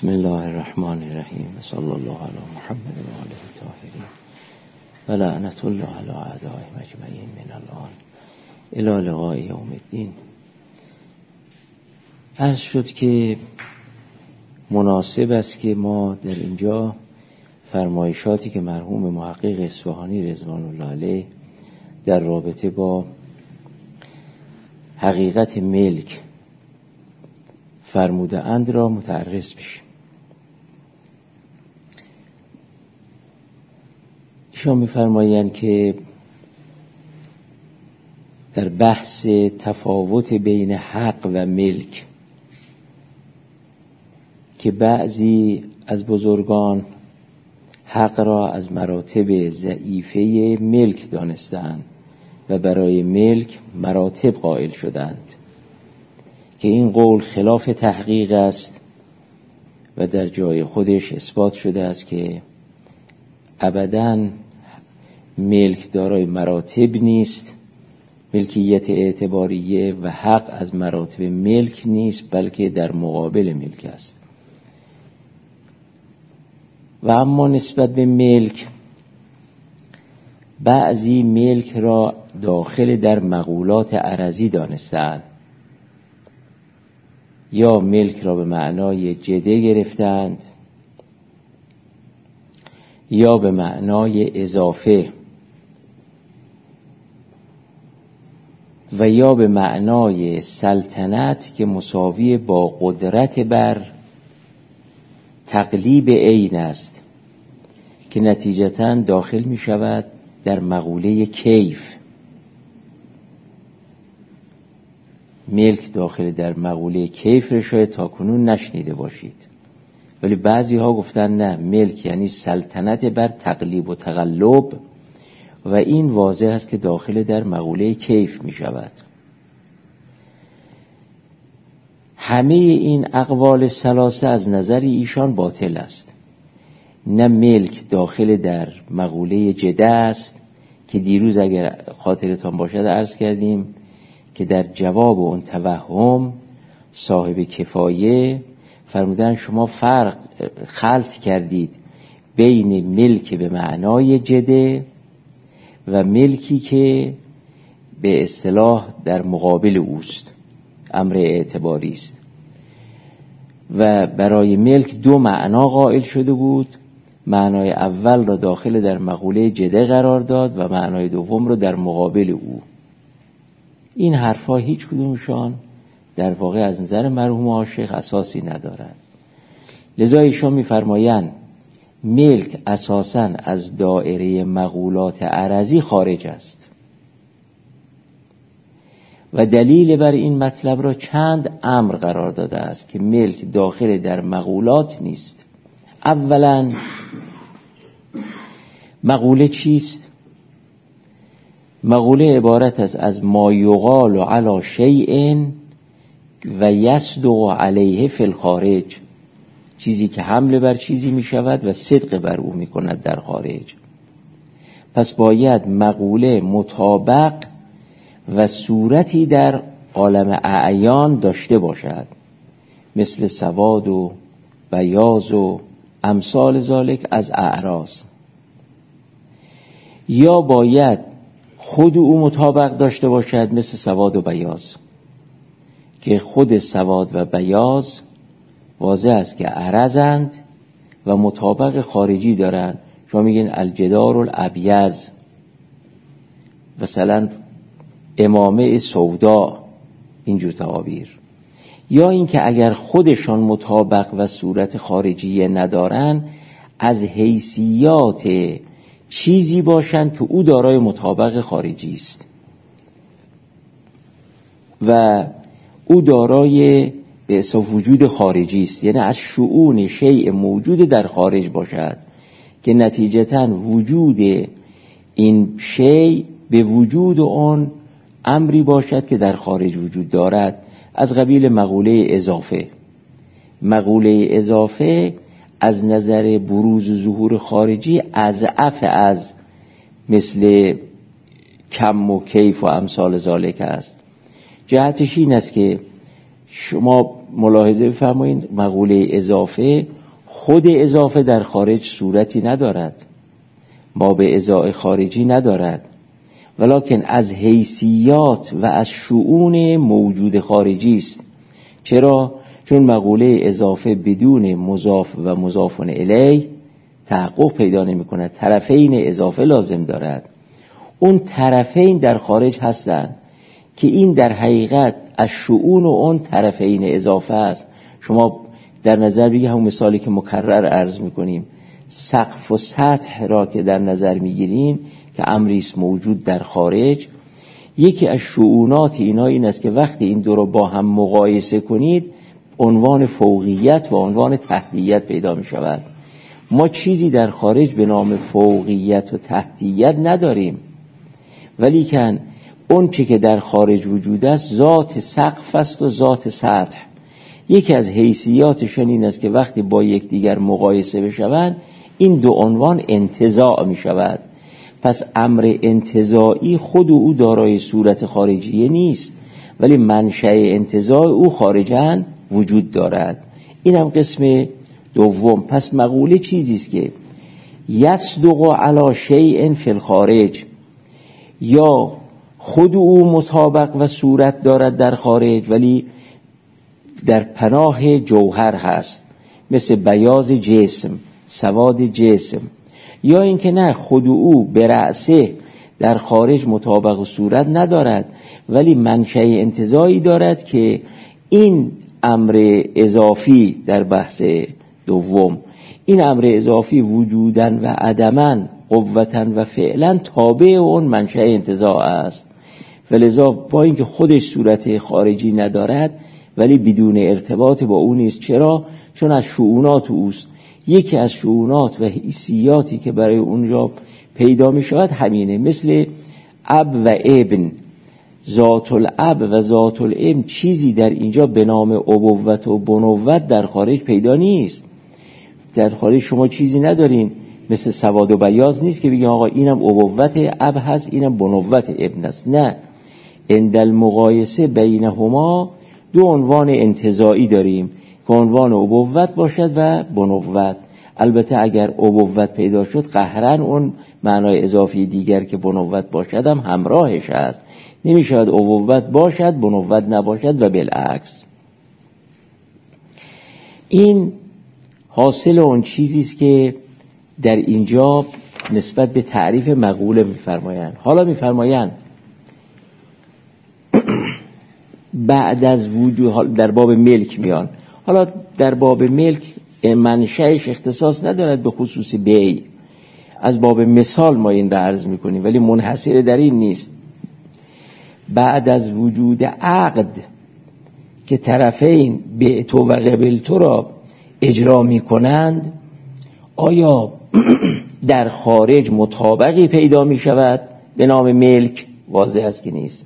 بسم الله الرحمن الرحیم و صلی الله علی محمد و آله الطاهرین و لعنت الله علی اعدائهم اجمعین من الان الی لقاء یوم الدین. عرض شد که مناسب است که ما در اینجا فرمایشاتی که مرحوم محقق اصفهانی رضوان الله علیه در رابطه با حقیقت ملک فرموده اند را متعرض بشیم. ایشان می‌فرمایند که در بحث تفاوت بین حق و ملک که بعضی از بزرگان حق را از مراتب ضعیفه ملک دانستند و برای ملک مراتب قائل شدند که این قول خلاف تحقیق است و در جای خودش اثبات شده است که ابداً ملک دارای مراتب نیست، ملکیت اعتباریه و حق از مراتب ملک نیست بلکه در مقابل ملک است. و اما نسبت به ملک، بعضی ملک را داخل در مقولات عرضی دانستند یا ملک را به معنای جده گرفتند یا به معنای اضافه و یا به معنای سلطنت که مساوی با قدرت بر تقلیب عین است که نتیجتاً داخل می شود در مقوله کیف. ملک داخل در مقوله کیف را شاید تا کنون نشنیده باشید، ولی بعضی ها گفتن نه، ملک یعنی سلطنت بر تقلیب و تقلب و این واضح است که داخل در مقوله کیف می شود. همه این اقوال ثلاثه از نظر ایشان باطل است. نه ملک داخل در مقوله جده است که دیروز اگر خاطرتان باشد عرض کردیم که در جواب اون توهم صاحب کفایه فرمودن شما خلط کردید بین ملک به معنای جده و ملکی که به اصطلاح در مقابل اوست، امر اعتباری است و برای ملک دو معنا قائل شده بود. معنای اول را داخل در مقوله جده قرار داد و معنای دوم را در مقابل او. این حرفا هیچ کدومشان در واقع از نظر مرحوم عاشق اساسی ندارد. لذا ایشان می‌فرمایند ملک اساساً از دایره مقولات عرضی خارج است و دلیل بر این مطلب را چند امر قرار داده است که ملک داخل در مقولات نیست. اولاً مقوله چیست؟ مقوله عبارت است از ما یقال علی شیء و یصدق علیه فی الخارج، چیزی که حمله بر چیزی می شود و صدق بر او می کند در خارج. پس باید مقوله مطابق و صورتی در عالم اعیان داشته باشد، مثل سواد و بیاض و امثال ذالک از اعراض، یا باید خود او مطابق داشته باشد مثل سواد و بیاض که خود سواد و بیاض واضح است که عرضند و مطابق خارجی دارن. شما میگین الجدار الابیض، مثلا امامه سودا، اینجور تعابیر. یا اینکه اگر خودشان مطابق و صورت خارجی ندارن، از حیثیات چیزی باشند که او دارای مطابق خارجی است و او دارای به اصطلاح وجود خارجی است، یعنی از شؤون شیء موجود در خارج باشد که نتیجتاً وجود این شیء به وجود آن امری باشد که در خارج وجود دارد، از قبیل مقوله اضافه. مقوله اضافه از نظر بروز و ظهور خارجی اضعف از مثل کم و کیف و امثال ذالک است. جهتش این است که شما ملاحظه بفرمایید مقوله اضافه، خود اضافه در خارج صورتی ندارد، ما به ازای خارجی ندارد، ولکن از حیثیات و از شؤون موجود خارجی است. چرا؟ چون مقوله اضافه بدون مضاف و مضاف الیه تحقق پیدا نمی کند، طرفین اضافه لازم دارد. اون طرفین در خارج هستند که این در حقیقت از شؤون و اون طرفین اضافه است. شما در نظر بگید همون مثالی که مکرر عرض میکنیم، سقف و سطح را که در نظر میگیرین که امری است موجود در خارج، یکی از شؤونات اینا این است که وقتی این دو رو با هم مقایسه کنید عنوان فوقیت و عنوان تحتیت پیدا می شود. ما چیزی در خارج به نام فوقیت و تحتیت نداریم، ولی کن اون چی که در خارج وجود است ذات سقف است و ذات سطح. یکی از حیثیاتشون این است که وقتی با یکدیگر مقایسه بشوند این دو عنوان انتزاع می شود. پس امر انتزاعی خود او دارای صورت خارجیه نیست، ولی منشأ انتزاع او خارجاً وجود دارد. این هم قسم دوم. پس مقوله چیزی است که یصدق علی شیء فی الخارج، یا خود او مطابق و صورت دارد در خارج ولی در پناه جوهر هست، مثل بیاض جسم، سواد جسم، یا اینکه نه خود او به رأسه در خارج مطابق و صورت ندارد ولی منشأ انتزاعی دارد که این امر اضافی در بحث دوم، این امر اضافی وجوداً و عدماً، قوتاً و فعلاً تابع اون منشأ انتزاع است. ولذا با اینکه خودش صورت خارجی ندارد ولی بدون ارتباط با اون نیست. چرا؟ چون از شؤونات اوست. یکی از شؤونات و حیثیاتی که برای اونجا پیدا می شود همینه، مثل اب و ابن، ذات الاب و ذات الابن چیزی در اینجا به نام ابوت و بنوت در خارج پیدا نیست. در خارج شما چیزی ندارین مثل سواد و بیاض نیست که بگیم آقا اینم ابوت اب هست اینم بنوت ابن است. نه، عند المقایسه بینهما دو عنوان انتزاعی داریم که عنوان ابوت باشد و بنوت. البته اگر ابوت پیدا شد قهرن اون معنای اضافی دیگر که بنوت باشد هم همراهش است. نمی شود ابوت باشد بنوت نباشد و بالعکس. این حاصل اون چیزی است که در اینجا نسبت به تعریف مقوله می‌فرمایند. حالا می‌فرمایند بعد از وجود در باب ملک میان. حالا در باب ملک منشأش اختصاص ندارد به خصوص بیع، از باب مثال ما این را عرض میکنیم ولی منحصر در این نیست. بعد از وجود عقد که طرفین بعت و قبلت را اجرا میکنند، آیا در خارج مطابقی پیدا می شود به نام ملک؟ واضح است که نیست.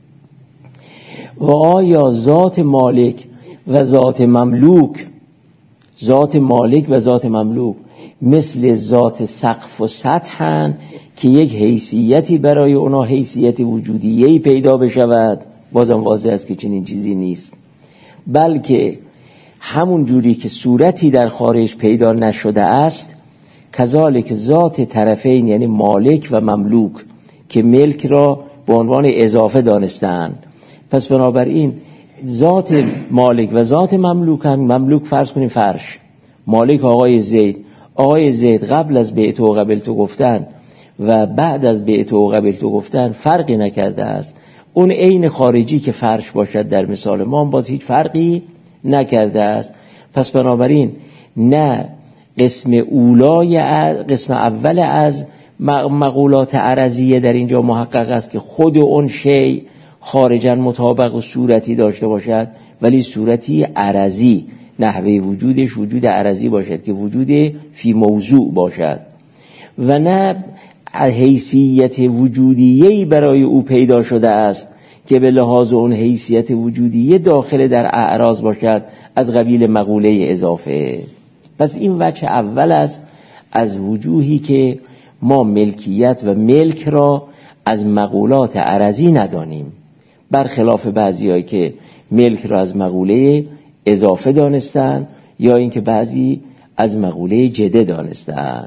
و آیا ذات مالک و ذات مملوک، ذات مالک و ذات مملوک مثل ذات سقف و سطحن که یک حیثیتی برای اونا حیثیت وجودیهی پیدا بشود؟ بازم واضح است که چنین چیزی نیست، بلکه همون جوری که صورتی در خارج پیدا نشده است کذالک ذات طرفین یعنی مالک و مملوک که ملک را به عنوان اضافه دانستند. پس بنابراین ذات مالک و ذات مملوک هم، مملوک فرض کنیم فرش، مالک آقای زید، آقای زید قبل از بعت و قبلت گفتن و بعد از بعت و قبلت گفتن فرقی نکرده است. اون عین خارجی که فرش باشد در مثال ما باز هیچ فرقی نکرده است. پس بنابراین نه قسم اول از مقولات عرضیه در اینجا محقق است که خود اون شیء خارجاً مطابق و صورتی داشته باشد ولی صورتی عرضی، نحوه وجودش وجود عرضی باشد که وجود فی موضوع باشد، و نه حیثیت وجودیه‌ای برای او پیدا شده است که به لحاظ اون حیثیت وجودیه داخل در اعراض باشد از قبیل مقوله اضافه. پس این وجه اول است از وجوهی که ما ملکیت و ملک را از مقولات عرضی ندانیم، برخلاف بعضیایی که ملک را از مقوله اضافه دانستن یا اینکه بعضی از مقوله جده دانستن.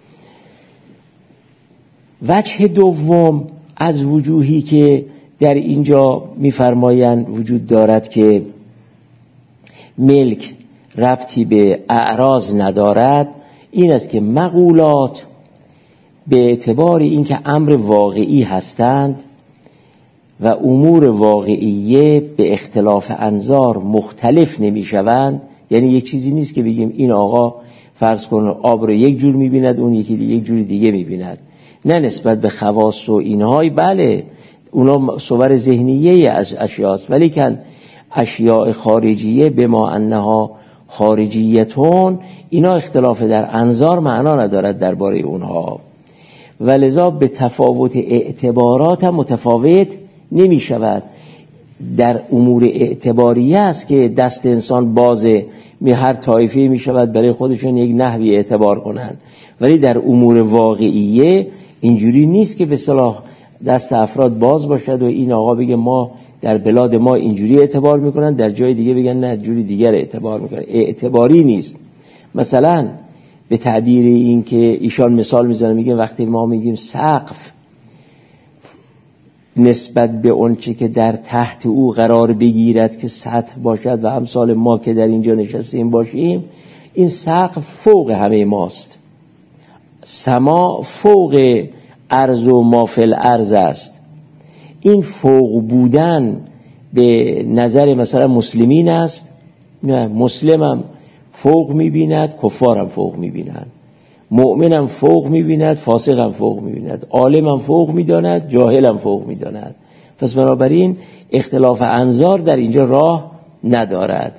وجه دوم از وجوهی که در اینجا می‌فرمایند وجود دارد که ملک ربطی به اعراض ندارد، این است که مقولات به اعتبار اینکه امر واقعی هستند و امور واقعیه به اختلاف انظار مختلف نمی‌شوند. یعنی یک چیزی نیست که بگیم این آقا فرض کن آب رو یک جور می‌بیند، اون یکی یک جور دیگه می‌بیند. نه، نسبت به خواص و اینهای بله اونا صور ذهنیه از اشیاست، ولی که اشیاء خارجیه به ما انها خارجیتون، اینا اختلاف در انظار معنا ندارد درباره اونها و لذا به تفاوت اعتبارات هم متفاوت نمی شود. در امور اعتباریه است که دست انسان بازه، هر طایفه می شود برای خودشون یک نحوی اعتبار کنند، ولی در امور واقعیه اینجوری نیست که به اصطلاح دست افراد باز باشد و این آقا بگه ما در بلاد ما اینجوری اعتبار میکنن، در جای دیگه بگن نه جوری دیگر اعتبار میکنن. اعتباری نیست. مثلا به تعبیر این که ایشان مثال میزنه، میگه وقتی ما میگیم سقف نسبت به اون چه که در تحت او قرار بگیرد که سطح باشد و امثال ما که در اینجا نشستیم باشیم، این سقف فوق همه ماست، سما فوق ارض و ما فی الارض است. این فوق بودن به نظر مثلا مسلمین است؟ نه، مسلم هم فوق میبیند، کفار هم فوق میبیند، مؤمن هم فوق میبیند، فاسق هم فوق میبیند، عالم هم فوق میداند، جاهل هم فوق میداند. پس بنابراین اختلاف انظار در اینجا راه ندارد.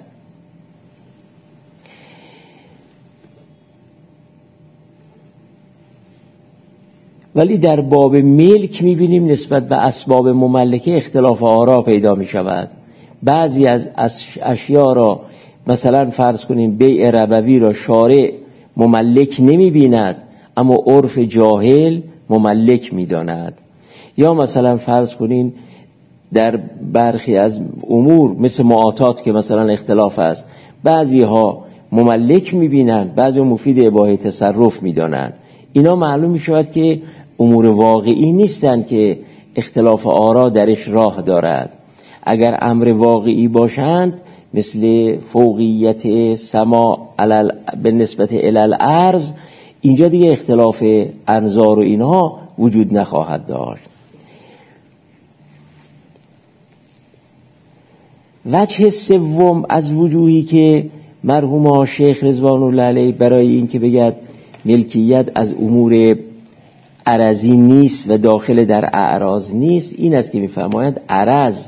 ولی در باب ملک میبینیم نسبت به اسباب مملکه اختلاف آرا پیدا میشود. بعضی از اشیاء را مثلا فرض کنیم بیع ربوی را شارع مملک نمیبیند اما عرف جاهل مملک میداند. یا مثلا فرض کنیم در برخی از امور مثل معاطات که مثلا اختلاف است، بعضی ها مملک میبینند، بعضی مفید اباحه تصرف میدانند. اینا معلوم میشود که امور واقعی نیستند که اختلاف آرا درش راه دارد. اگر امر واقعی باشند مثل فوقیت سما به نسبت الالارض، اینجا دیگه اختلاف انظار و اینها وجود نخواهد داشت. وجه سوم از وجوهی که مرحوم شیخ رضوان الله علیه برای این که بگد ملکیت از امور عرضی نیست و داخل در اعراض نیست، این است که می‌فرمایند عرض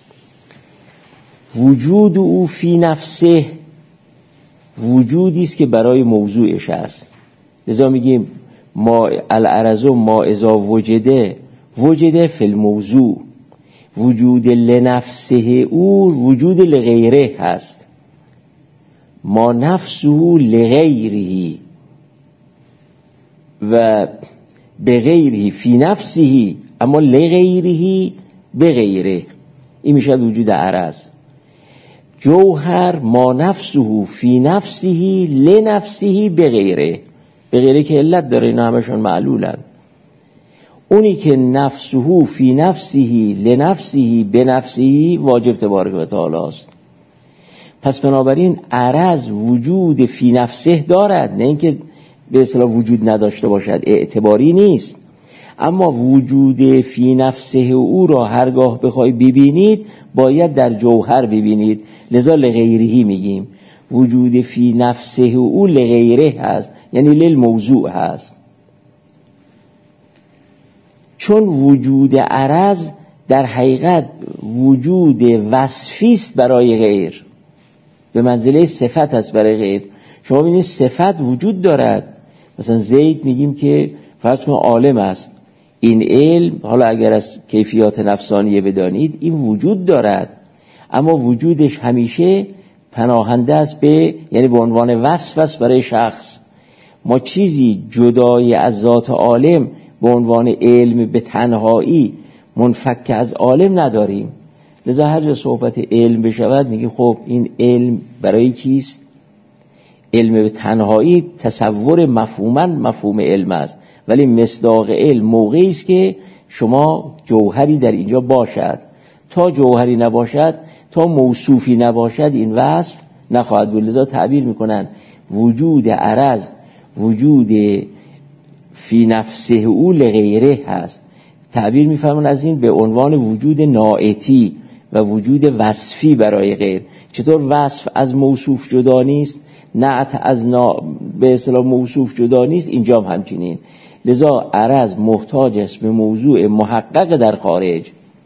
وجود او فی نفسه وجودی است که برای موضوعش است. لذا میگیم ما العرض ما اذا وجده فی الموضوع، وجود لنفسه او وجود لغیره هست. ما نفسه لغیره و بغیره فی نفسه، اما لغیره بغیره، این میشه وجود عرض. جوهر ما نفسه فی نفسه لنفسه بغیره، بغیره که علت داره، اینا همشون معلولن. اونی که نفسه فی نفسه لنفسه بنفسه واجب تبارک و تعالی است. پس بنابراین عرض وجود فی نفسه دارد، نه اینکه به اصطلاح وجود نداشته باشد، اعتباری نیست. اما وجود فی نفسه او را هرگاه بخوای ببینید باید در جوهر ببینید. لذا لغیرهی میگیم وجود فی نفسه او لغیره هست، یعنی للموضوع هست. چون وجود عرض در حقیقت وجود وصفی است برای غیر، به منزله صفت است برای غیر. شما ببینید صفت وجود دارد، مثلا زید میگیم که فرض کن عالم است، این علم حالا اگر از کیفیات نفسانیه بدانید این وجود دارد، اما وجودش همیشه پناهنده است به، یعنی به عنوان وصف است برای شخص. ما چیزی جدای از ذات عالم به عنوان علم به تنهایی منفک از عالم نداریم. لذا هر جا صحبت علم بشود میگی خب این علم برای کیست؟ علم به تنهایی تصور مفهوماً مفهوم علم است، ولی مصداق علم موقعی است که شما جوهری در اینجا باشد. تا جوهری نباشد، تا موصوفی نباشد، این وصف نخواهد بود. لذا تعبیر میکنن وجود عرض وجود فی نفسه او لغیره هست. تعبیر میفرمان از این به عنوان وجود ناعتی و وجود وصفی برای غیر. چطور وصف از موصوف جدا نیست، نعت از به اصطلاح موصوف جدا نیست، اینجا هم همچنین. لذا عرض محتاج است به موضوع محقق در خارج.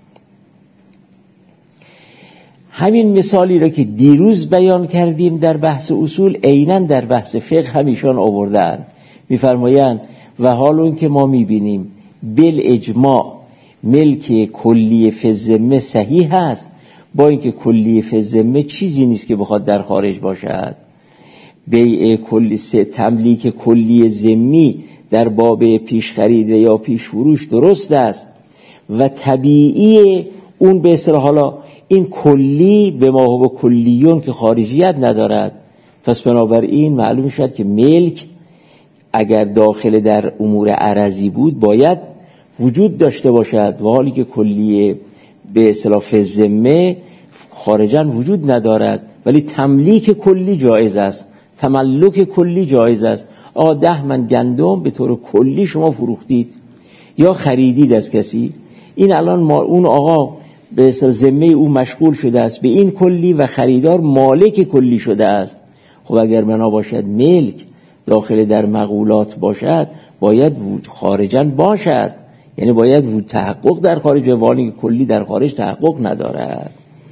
همین مثالی را که دیروز بیان کردیم در بحث اصول، عیناً در بحث فقه همیشان آوردن. میفرمایند و حال اون که ما میبینیم بالاجماع ملک کلی فی الذمه صحیح هست، با اینکه کلی فی الذمه چیزی نیست که بخواد در خارج باشد. بیع کلی تملیک کلی ذمی در باب پیش خرید یا پیش فروش درست است و طبیعی اون به اصطلاح حالا این کلی به ما هو کلیون که خارجیت ندارد. پس بنابراین معلوم شد که ملک اگر داخل در امور عرضی بود باید وجود داشته باشد، و حالی که کلی به اصطلاح فی الذمه خارجاً وجود ندارد، ولی تملیک کلی جایز است، تملک کلی جایز است. 10 من گندم به طور کلی شما فروختید یا خریدید از کسی، این الان اون آقا به ذمه او مشغول شده است به این کلی و خریدار مالک کلی شده است. خب اگر بنا باشد ملک داخل در مقولات باشد، باید خارجاً باشد، یعنی باید تحقق در خارج، ولی کلی در خارج تحقق ندارد.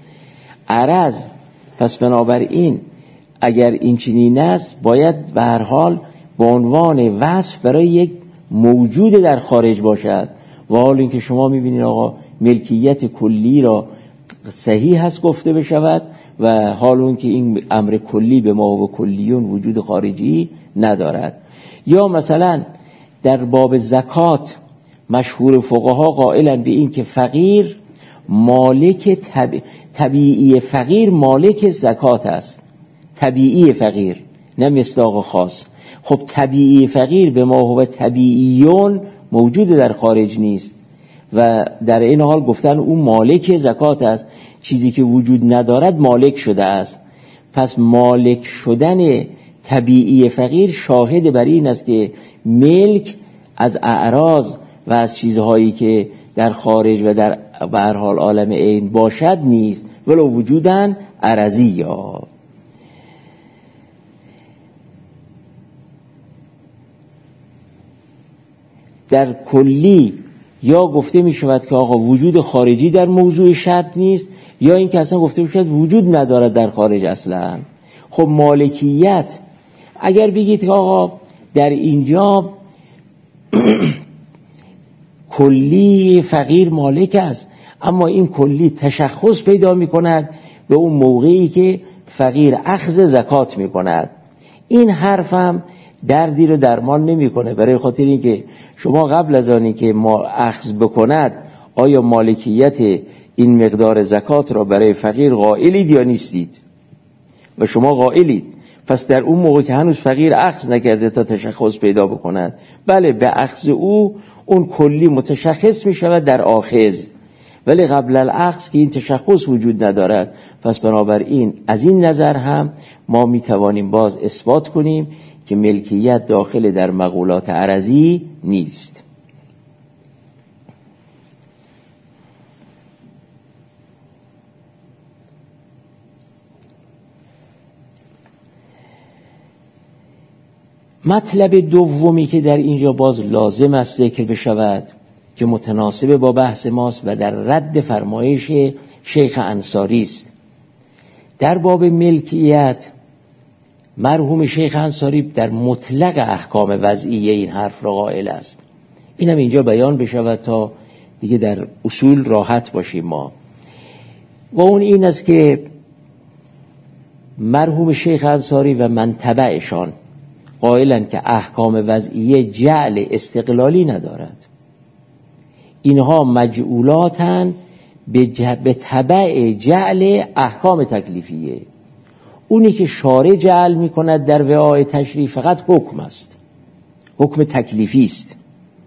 عرض پس بنابراین اگر این چنین است، باید به هر حال به عنوان وصف برای یک موجود در خارج باشد. و حال اینکه شما میبینید آقا ملکیت کلی را صحیح هست گفته بشود، و حال اون که این امر کلی به ما و کلیون وجود خارجی ندارد. یا مثلا در باب زکات مشهور فقها قائلن به این که فقیر مالک طبیعی فقیر مالک زکات است. طبیعی فقیر، نه مصداق خاص. خب طبیعی فقیر به ما هو طبیعیون موجود در خارج نیست، و در این حال گفتن اون مالک زکات است. چیزی که وجود ندارد مالک شده است. پس مالک شدن طبیعی فقیر شاهد بر این است که ملک از اعراض و از چیزهایی که در خارج و در به هر حال عالم عین باشد نیست، ولو وجودن عرضی. یا در کلی یا گفته می شود که آقا وجود خارجی در موضوع شرط نیست، یا این که اصلا گفته می شود وجود ندارد در خارج اصلا. خب مالکیت اگر بگید که آقا در اینجا کلی فقیر مالک است، اما این کلی تشخص پیدا می کند به اون موقعی که فقیر اخذ زکات می کند، این حرفم دردی رو درمان نمی کنه. برای خاطر این که شما قبل از آنی که ما اخذ بکند آیا مالکیت این مقدار زکات را برای فقیر قائلید یا نیستید؟ و شما قائلید. پس در اون موقع که هنوز فقیر اخذ نکرده تا تشخص پیدا بکند، بله به اخذ او اون کلی متشخص می شود در آخذ، ولی قبل الاخذ که این تشخص وجود ندارد. پس بنابراین از این نظر هم ما می توانیم باز اثبات کنیم که ملکیت داخل در مقولات عرضی نیست. مطلب دومی که در اینجا باز لازم است ذکر بشود که متناسب با بحث ماست و در رد فرمایش شیخ انصاری است. در باب ملکیت مرحوم شیخ انصاری در مطلق احکام وضعیه این حرف را قائل است. اینم اینجا بیان بشود تا دیگه در اصول راحت باشیم ما. و اون این است که مرحوم شیخ انصاری و من تبعشان قائلند که احکام وضعیه جعل استقلالی ندارد. اینها مجعولاتن به تبع جعل احکام تکلیفیه. اونی که شارع جعل میکند در وعای تشریع فقط حکم است، حکم تکلیفی است.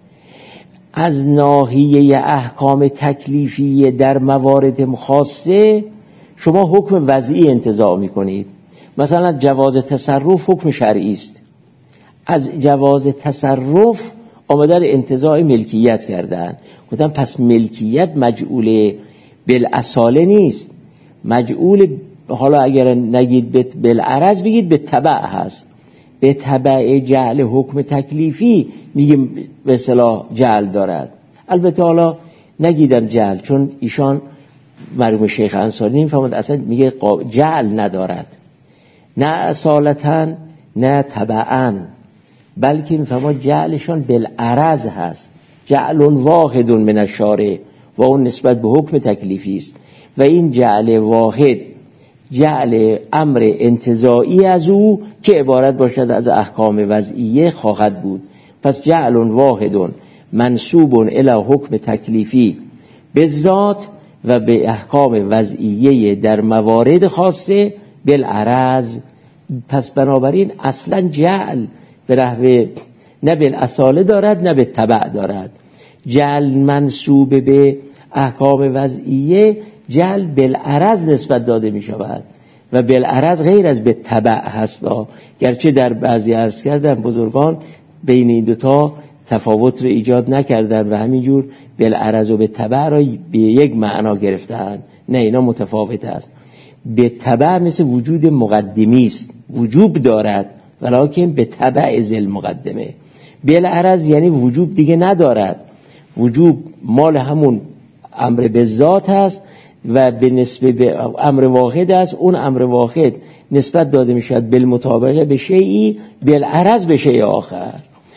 از ناحیه احکام تکلیفیه در موارد خاصه شما حکم وضعی انتزاع میکنید. مثلا جواز تصرف حکم شرعی است، از جواز تصرف آمدن انتزاع ملکیت کردن، گفتم پس ملکیت مجعول بالاصاله نیست، مجعول، حالا اگر نگید بالعرض بگید به تبع هست، به تبع جعل حکم تکلیفی میگیم به اصطلاح جعل دارد. البته حالا نگیدم جعل، چون ایشان مرحوم شیخ انصاری نمیفهمد، اصلا میگه جعل ندارد، نه اصالتاً نه تبعاً، بلکه میفهمد جعلشان بالعرض هست، جعل واحد من الشارع و اون نسبت به حکم تکلیفی است و این جعل واحد جعل امر انتزاعی از او که عبارت باشد از احکام وضعیه خواهد بود. پس جعل واحد منسوب الی حکم تکلیفی به ذات و به احکام وضعیه در موارد خاصه بالعرض. پس بنابراین اصلا جعل به نحوه نه بالاصاله دارد نه به تبع دارد. جعل منسوب به احکام وضعیه جعل بالعرض نسبت داده می شود و بالعرض غیر از به تبع هست، گرچه در بعضی عرض کردن بزرگان بین این دوتا تفاوت رو ایجاد نکردن و همینجور بالعرض و به تبع را به یک معنا گرفتن. نه، اینا متفاوت است. به تبع مثل وجود مقدمی است، وجوب دارد ولکن به تبع ذل مقدمه. بالعرض یعنی وجوب دیگه ندارد، وجوب مال همون امر به ذات است و به نسبت به امر واحد است. اون امر واحد نسبت داده می شود بالمطابقه به شیئی بالعرض به شیء آخر.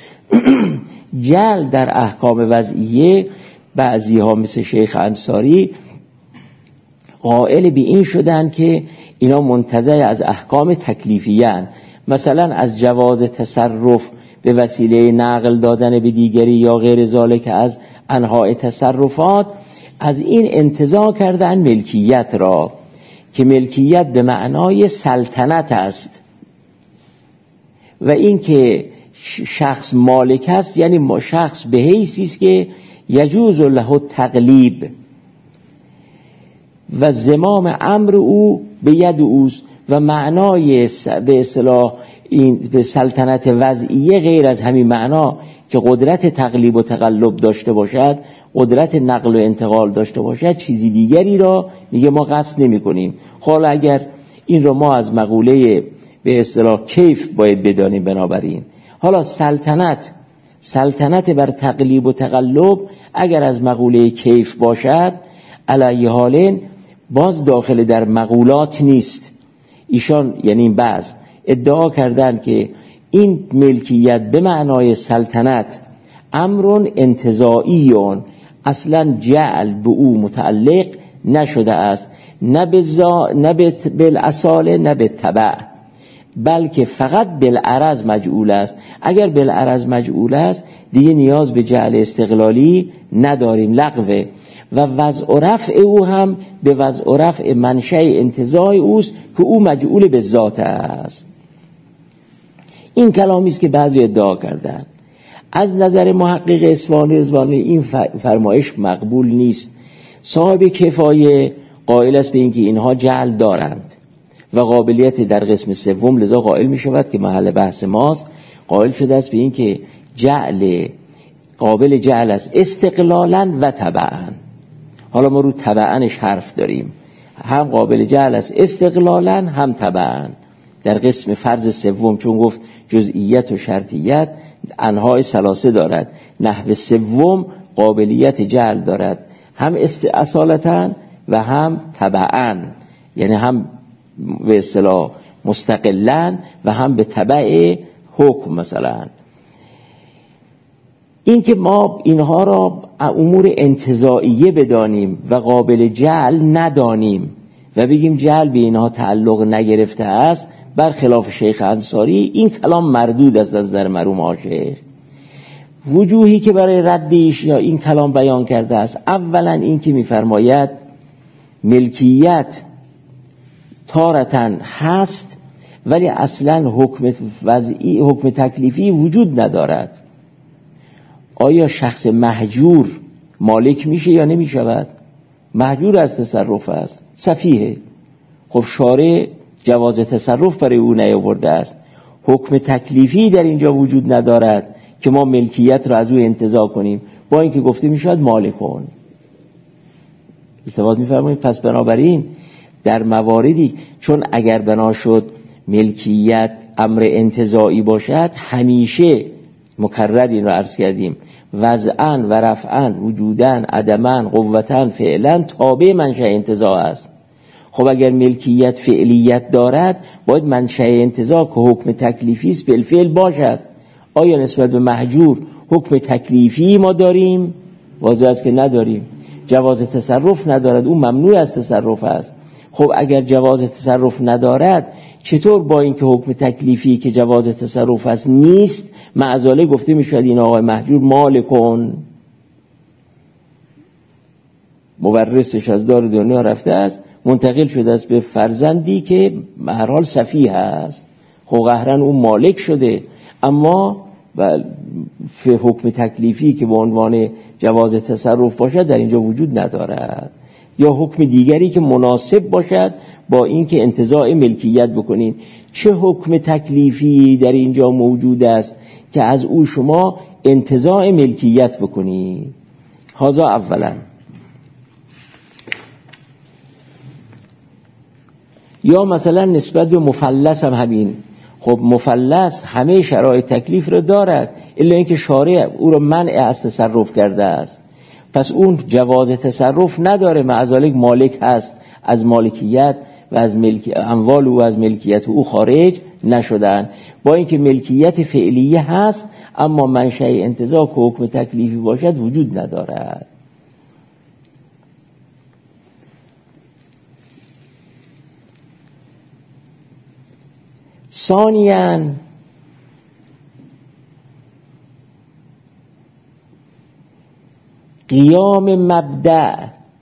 جعل در احکام وضعیه بعضی ها مثل شیخ انصاری قائل به این شدن که اینا منتزع از احکام تکلیفیان، مثلا از جواز تصرف به وسیله نقل دادن به دیگری یا غیر ذالک از انواع تصرفات، از این انتزاع کردن ملکیت را که ملکیت به معنای سلطنت است و این که شخص مالک است یعنی شخص به حیثی است که یجوز له تقلیب و زمام امر او به ید اوست و معنای به اصطلاح این به سلطنت وضعیه غیر از همین معنا که قدرت تقلیب و تقلب داشته باشد، قدرت نقل و انتقال داشته باشد، چیزی دیگری را میگه ما قصد نمی کنیم. حالا اگر این رو ما از مقوله به اصطلاح کیف باید بدانیم، بنابراین حالا سلطنت بر تقلیب و تقلب اگر از مقوله کیف باشد علی حال باز داخل در مقولات نیست. ایشان یعنی بعض ادعا کردن که این ملکیت به معنای سلطنت امرون انتزاعیون، اصلا جعل به او متعلق نشده است، نه بالاصاله نه به تبع، بلکه فقط بالعرض مجعول است. اگر بالعرض مجعول است دیگه نیاز به جعل استقلالی نداریم، لغوه. و وضع و رفع او هم به وضع و رفع منشأ انتزاع اوست که او مجعول به ذات است. این کلامی است که بعضی ادعا کردن. از نظر محقق اصفهانی رضوانی این فرمایش مقبول نیست. صاحب کفایه قائل است به اینکه اینها جعل دارند و قابلیت در قسم سوم، لذا قائل می شود که محل بحث ماست، قائل شده است به اینکه جعل قابل جعل است استقلالا و تبعا. حالا ما رو تبعانش حرف داریم، هم قابل جعل است استقلالا هم تبعا. در قسم فرض سوم چون گفت جزئیت و شرطیت انواع ثلاثه دارد، نحو سوم قابلیت جعل دارد هم اصالتا و هم تبعا، یعنی هم به اصطلاح مستقلا و هم به تبع حکم. مثلا این که ما اینها را امور انتزاعیه بدانیم و قابل جعل ندانیم و بگیم جعل به اینها تعلق نگرفته است، برخلاف شیخ انصاری این کلام مردود است از نظر مرحوم آشیخ. وجوهی که برای ردش یا این کلام بیان کرده است، اولا این که می‌فرماید ملکیت تارتن هست ولی اصلا حکم وضعی، حکم تکلیفی وجود ندارد. آیا شخص مهجور مالک میشه یا نمیشود؟ مهجور از تصرف است، سفیه. خب شارع جواز تصرف برای او نیاورده است. حکم تکلیفی در اینجا وجود ندارد که ما ملکیت را از او انتزاع کنیم، با اینکه گفته میشود مالکون. ارتباط میفرمایید؟ پس بنابراین در مواردی، چون اگر بنا شد ملکیت امر انتزاعی باشد، همیشه مکرر این رو عرض کردیم، وضعاً و رفعاً، وجوداً، عدماً، قوتاً، فعلاً تابع منشأ انتزاع است. خب اگر ملکیت فعلیت دارد، باید منشأ انتزاع که حکم تکلیفی است بالفعل باشد. آیا نسبت به مهجور حکم تکلیفی ما داریم؟ واضح است که نداریم. جواز تصرف ندارد، اون ممنوع از تصرف است. خب اگر جواز تصرف ندارد، چطور با اینکه حکم تکلیفی که جواز تصرف است نیست، معذاله گفته میشد این آقای مهجور مالکون، مورثش از دار دنیا رفته است، منتقل شده است به فرزندی که به هر حال سفیه است. خب قهرن اون مالک شده، اما به حکم تکلیفی که به عنوان جواز تصرف باشد در اینجا وجود ندارد. یا حکم دیگری که مناسب باشد با اینکه انتزاع ملکیت بکنین. چه حکم تکلیفی در اینجا موجود است که از او شما انتزاع ملکیت بکنید؟ هذا اولا. یا مثلا نسبت به مفلس هم همین. خب مفلس همه شرایط تکلیف رو دارد، الا اینکه شارع او رو منع از تصرف کرده است. پس اون جواز تصرف نداره، معذالک مالک هست، از مالکیت و از اموال او از ملکیت او خارج نشدن. با اینکه ملکیت فعلیه هست، اما منشأ انتزاع که حکم تکلیفی باشد وجود ندارد. ثانیاً قیام مبدأ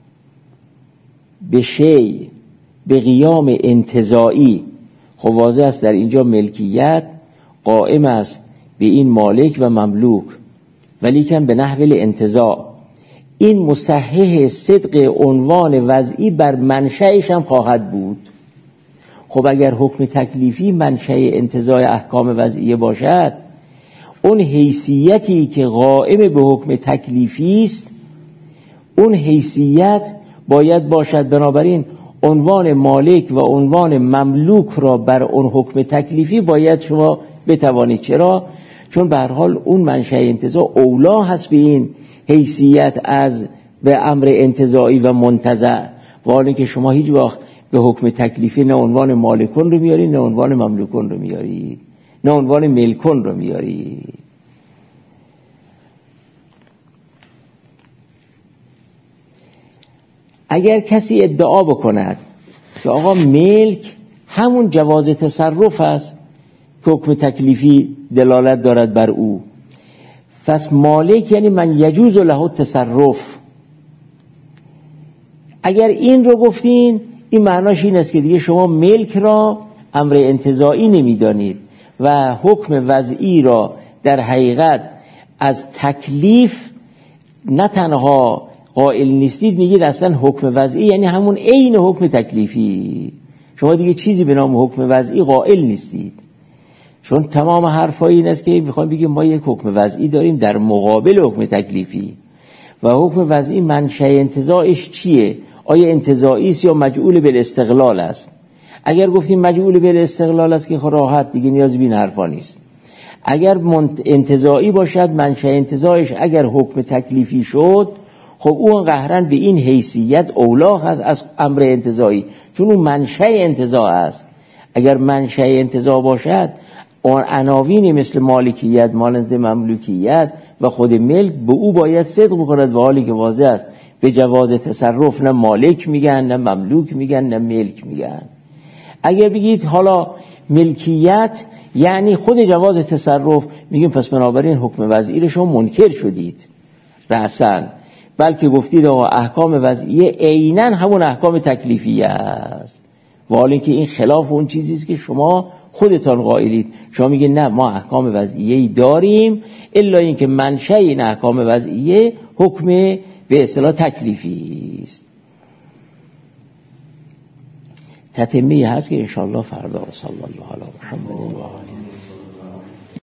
به شیء به قیام انتزاعی. خب واضح است در اینجا ملکیت قائم است به این مالک و مملوک، ولیکن به نحو الانتزاع. این مصحح صدق عنوان وضعی بر منشأش هم خواهد بود. خب اگر حکم تکلیفی منشأ انتزاع احکام وضعیه باشد، اون حیثیتی که قائم به حکم تکلیفی است، اون حیثیت باید باشد. بنابراین عنوان مالک و عنوان مملوک را بر اون حکم تکلیفی باید شما بتوانید. چرا؟ چون به هر حال اون منشأ انتزاع اولا هست به این حیثیت از به امر انتزاعی و منتزع، و حالا که شما هیچ وقت به حکم تکلیفی نه عنوان مالکون رو میارید، نه عنوان مملوکون رو میارید، نه عنوان ملکون رو میارید. اگر کسی ادعا بکند که آقا ملک همون جواز تصرف است که حکم تکلیفی دلالت دارد بر او، پس مالک یعنی من یجوز له تصرف. اگر این رو گفتین، این معناش این است که دیگه شما ملک را امر انتزاعی نمیدانید و حکم وضعی را در حقیقت از تکلیف نه تنها قائل نیستید، میگید اصلا حکم وضعی یعنی همون عین حکم تکلیفی. شما دیگه چیزی به نام حکم وضعی قائل نیستید، چون تمام حرفای این است که میخوام بگیم ما یک حکم وضعی داریم در مقابل حکم تکلیفی، و حکم وضعی منشأ انتزاعش چیه؟ آیا انتزاعی است یا مجعول بالاستقلال است؟ اگر گفتیم مجعول بالاستقلال است که خب راحت دیگه نیازی به این حرفا نیست. اگر انتزاعی باشد، منشأ انتزاعش اگر حکم تکلیفی شد، خب اون قهرن به این حیثیت اولا هست از امر انتزاعی، چون اون منشأ انتزاع است. اگر منشأ انتزاع باشد، اون عناوین مثل مالکیت، مانند مملوکیت و خود ملک به او باید صدق بکند، و حالی که واضح است به جواز تصرف نه مالک میگن، نه مملوک میگن، نه ملک میگن. اگر بگید حالا ملکیت یعنی خود جواز تصرف، میگیم پس بنابراین حکم وضعی رو شما منکر شدید رأساً. بلکه گفتید آقا احکام وضعیه عیناً همون احکام تکلیفیه است، و حال اینکه این خلاف اون چیزی است که شما خودتان قائلید. شما میگه نه ما احکام وضعیه‌ای داریم، الا اینکه منشأ این احکام وضعیه حکم به اصطلاح تکلیفی است. تتمه هست که انشاءالله فردا. صلی الله علی محمد و آله